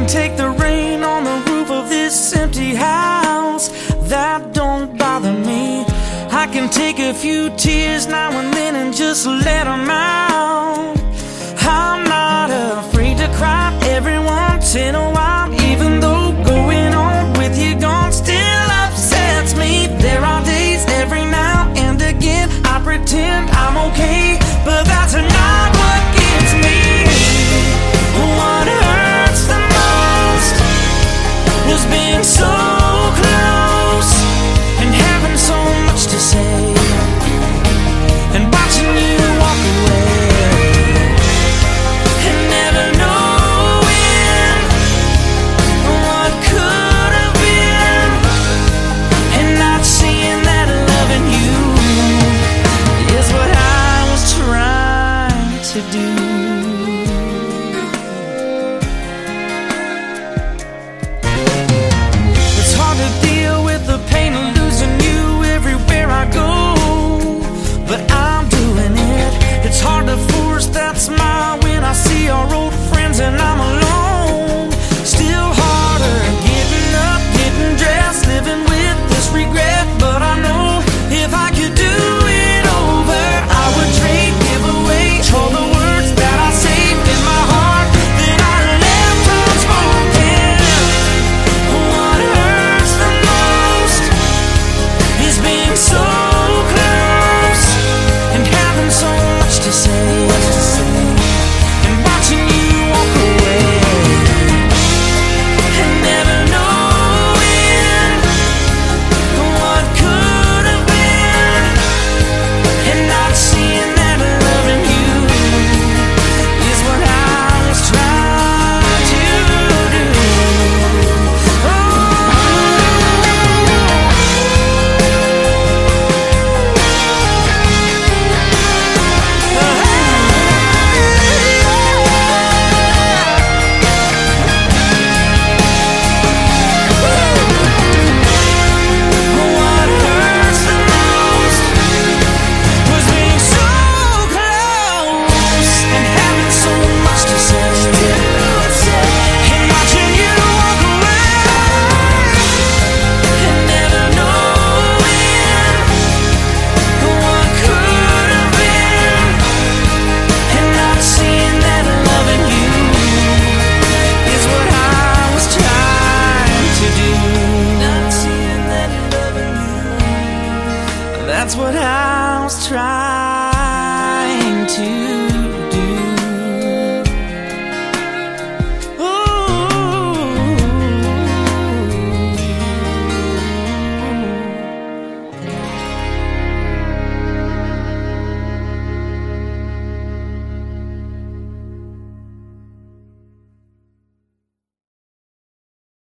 take the rain on the roof of this empty house. That don't bother me. I can take a few tears now and then and just let them out. I'm not afraid to cry every once in a while, even though going on with you gone still upsets me. There are days every now and again I pretend I'm okay, but that's not what gets me. What hurts the most was being so close and having so much to say, and watching you walk away and never knowing what could have been, and not seeing that loving you is what I was trying to do. It's hard to deal with the pain of losing you everywhere I go, but I'm doing it. It's hard to force that smile when I see our old friends and I'm alone. Still harder getting up, getting dressed, living with this regret. But I know if I could do it over, I would trade, give away all the words that I saved in my heart that I left unspoken. What hurts the most is being so close and having so much to say, and watching you walk away and never knowing what could have been, and not seeing that loving you is what I was trying to do. What hurts the most was being so close and having so much to say, and watching you walk away and never knowing what could have been, and not seeing that loving you is what I was trying to do. Not seeing that loving you, that's what I was trying to do.